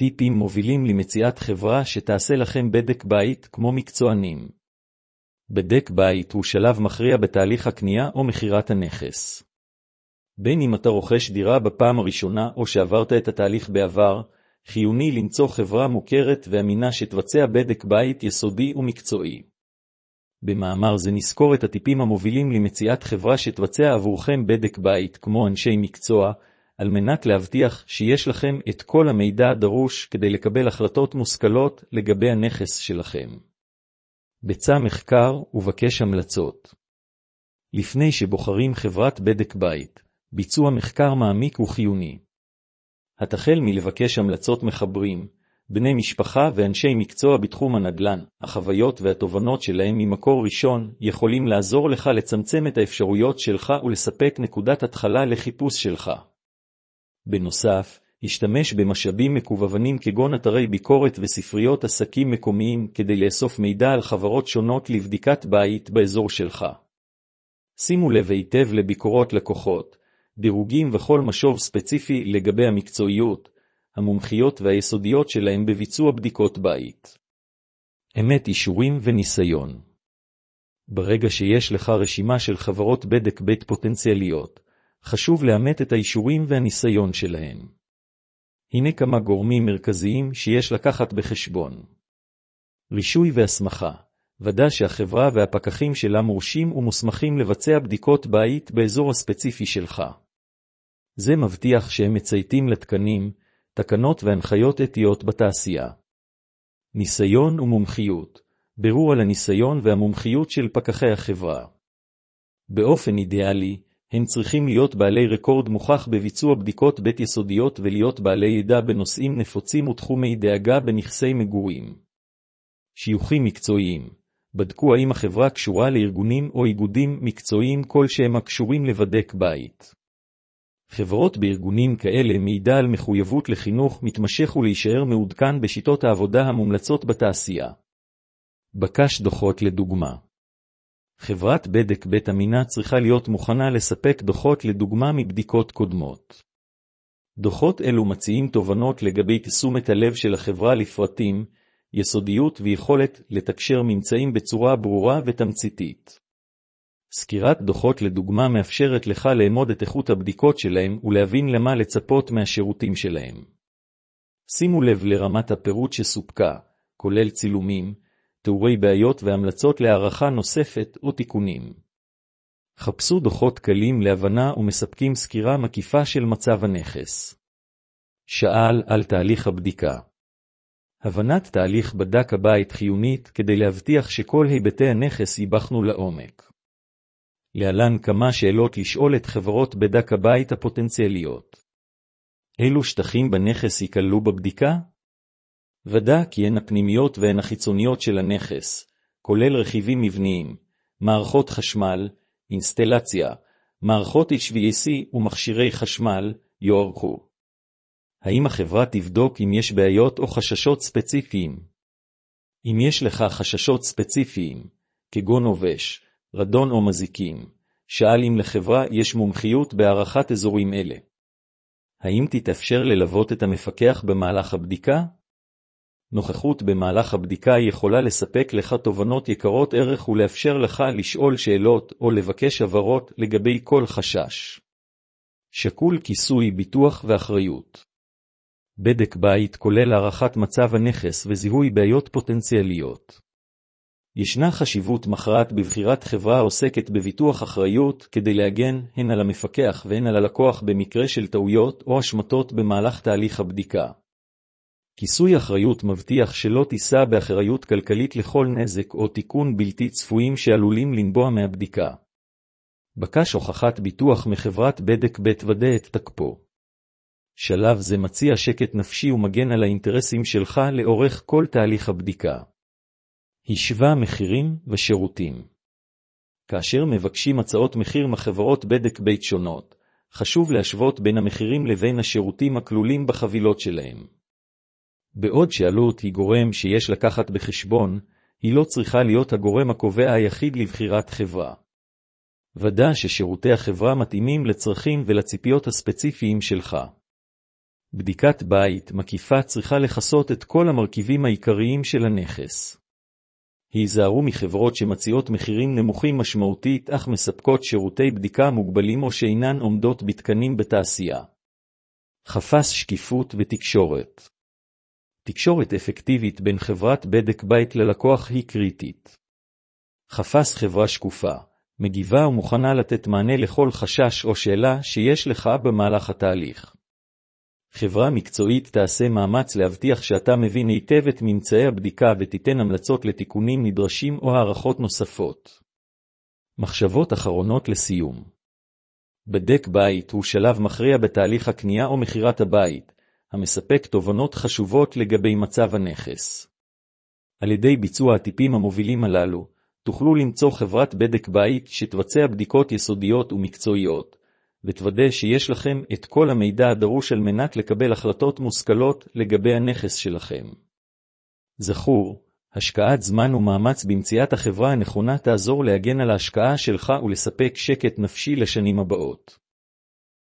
טיפים מובילים למציאת חברה שתעשה לכם בדק בית כמו מקצוענים. בדק בית הוא שלב מכריע בתהליך הקנייה או מחירת הנכס. בין אם אתה רוכש דירה בפעם הראשונה או שעברת את התהליך בעבר, חיוני למצוא חברה מוכרת ואמינה שתבצע בדק בית יסודי ומקצועי. במאמר זה נזכור את הטיפים המובילים למציאת חברה שתבצע עבורכם בדק בית כמו אנשי מקצוע, על מנת להבטיח שיש לכם את כל המידע הדרוש כדי לקבל החלטות מושכלות לגבי הנכס שלכם. בצע מחקר ובקש המלצות. לפני שבוחרים חברת בדק בית, ביצוע מחקר מעמיק וחיוני. התחל מלבקש המלצות מחברים, בני משפחה ואנשי מקצוע בתחום הנדל"ן, החוויות והתובנות שלהם ממקור ראשון יכולים לעזור לך לצמצם את האפשרויות שלך ולספק נקודת התחלה לחיפוש שלך. בנוסף, השתמש במשאבים מקוונים כגון אתרי ביקורת וספריות עסקים מקומיים כדי לאסוף מידע על חברות שונות לבדיקת בית באזור שלך. שימו לב היטב לביקורות לקוחות, דירוגים וכל משוב ספציפי לגבי המקצועיות, המומחיות והיסודיות שלהם בביצוע בדיקות בית. אמת, אישורים וניסיון. ברגע שיש לך רשימה של חברות בדק בית פוטנציאליות, חשוב לאמת את האישורים והניסיון שלהם. הנה כמה גורמים מרכזיים שיש לקחת בחשבון. רישוי והסמכה. ודא שהחברה והפקחים שלה מורשים ומוסמכים לבצע בדיקות בית באזור הספציפי שלך. זה מבטיח שהם מצייתים לתקנים, תקנות והנחיות אתיות בתעשייה. ניסיון ומומחיות. בירור על הניסיון והמומחיות של פקחי החברה. באופן אידיאלי, הם צריכים להיות בעלי רקורד מוכח בביצוע בדיקות בית יסודיות ולהיות בעלי ידע בנושאים נפוצים ותחומי דאגה בנכסי מגורים. שיוכים מקצועיים. בדקו האם החברה קשורה לארגונים או איגודים מקצועיים כלשהם הקשורים לבדק בית. חברות בארגונים כאלה מעידה על מחויבות לחינוך מתמשך ולהישאר מעודכן בשיטות העבודה המומלצות בתעשייה. בקש דוחות לדוגמה. חברת בדק בית אמינה צריכה להיות מוכנה לספק דוחות לדוגמה מבדיקות קודמות. דוחות אלו מציעים תובנות לגבי תשומת הלב של החברה לפרטים, יסודיות ויכולת לתקשר ממצאים בצורה ברורה ותמציתית. סקירת דוחות לדוגמה מאפשרת לך לאמוד את איכות הבדיקות שלהם ולהבין למה לצפות מהשירותים שלהם. שימו לב לרמת הפירוט שסופקה, כולל צילומים, תיאורי בעיות והמלצות להערכה נוספת או תיקונים. חפשו דוחות קלים להבנה ומספקים סקירה מקיפה של מצב הנכס. שאל על תהליך הבדיקה. הבנת תהליך בדק הבית חיונית כדי להבטיח שכל היבטי הנכס ייבחנו לעומק. להלן כמה שאלות לשאול את חברות בדק הבית הפוטנציאליות. אילו שטחים בנכס ייכללו בבדיקה? ודא כי הן הפנימיות והן החיצוניות של הנכס, כולל רכיבים מבניים, מערכות חשמל, אינסטלציה, מערכות HVAC ומכשירי חשמל, יוארכו. האם החברה תבדוק אם יש בעיות או חששות ספציפיים? אם יש לך חששות ספציפיים, כגון עובש, רדון או מזיקים, שאל אם לחברה יש מומחיות בהערכת אזורים אלה. האם תתאפשר ללוות את המפקח במהלך הבדיקה? נוכחות במהלך הבדיקה יכולה לספק לך תובנות יקרות ערך ולאפשר לך לשאול שאלות או לבקש הבהרות לגבי כל חשש. שקול כיסוי, ביטוח ואחריות. בדק בית כולל הערכת מצב הנכס וזיהוי בעיות פוטנציאליות. ישנה חשיבות מכרעת בבחירת חברה העוסקת בביטוח אחריות כדי להגן הן על המפקח והן על הלקוח במקרה של טעויות או השמטות במהלך תהליך הבדיקה. כיסוי אחריות מבטיח שלא תישא באחריות כלכלית לכל נזק או תיקון בלתי צפויים שעלולים לנבוע מהבדיקה. בקש הוכחת ביטוח מחברת בדק בית ודא את תקפו. שלב זה מציע שקט נפשי ומגן על האינטרסים שלך לאורך כל תהליך הבדיקה. השווה מחירים ושירותים. כאשר מבקשים הצעות מחיר מחברות בדק בית שונות, חשוב להשוות בין המחירים לבין השירותים הכלולים בחבילות שלהם. בעוד שעלות היא גורם שיש לקחת בחשבון, היא לא צריכה להיות הגורם הקובע היחיד לבחירת חברה. ודא ששירותי החברה מתאימים לצרכים ולציפיות הספציפיים שלך. בדיקת בית מקיפה צריכה לחסות את כל המרכיבים העיקריים של הנכס. היזהרו מחברות שמציעות מחירים נמוכים משמעותית אך מספקות שירותי בדיקה מוגבלים או שאינן עומדות בתקנים בתעשייה. חפש שקיפות ותקשורת. תקשורת אפקטיבית בין חברת בדק בית ללקוח היא קריטית. חפש חברה שקופה, מגיבה ומוכנה לתת מענה לכל חשש או שאלה שיש לך במהלך התהליך. חברה מקצועית תעשה מאמץ להבטיח שאתה מבין היטב את ממצאי הבדיקה ותיתן המלצות לתיקונים נדרשים או הערכות נוספות. מחשבות אחרונות לסיום. בדק בית הוא שלב מכריע בתהליך הקנייה או מחירת הבית, המספק תובנות חשובות לגבי מצב הנכס. על ידי ביצוע הטיפים המובילים הללו, תוכלו למצוא חברת בדק בית שתבצע בדיקות יסודיות ומקצועיות, ותוודא שיש לכם את כל המידע הדרוש על מנת לקבל החלטות מושכלות לגבי הנכס שלכם. זכור, השקעת זמן ומאמץ במציאת החברה הנכונה תעזור להגן על ההשקעה שלך ולספק שקט נפשי לשנים הבאות.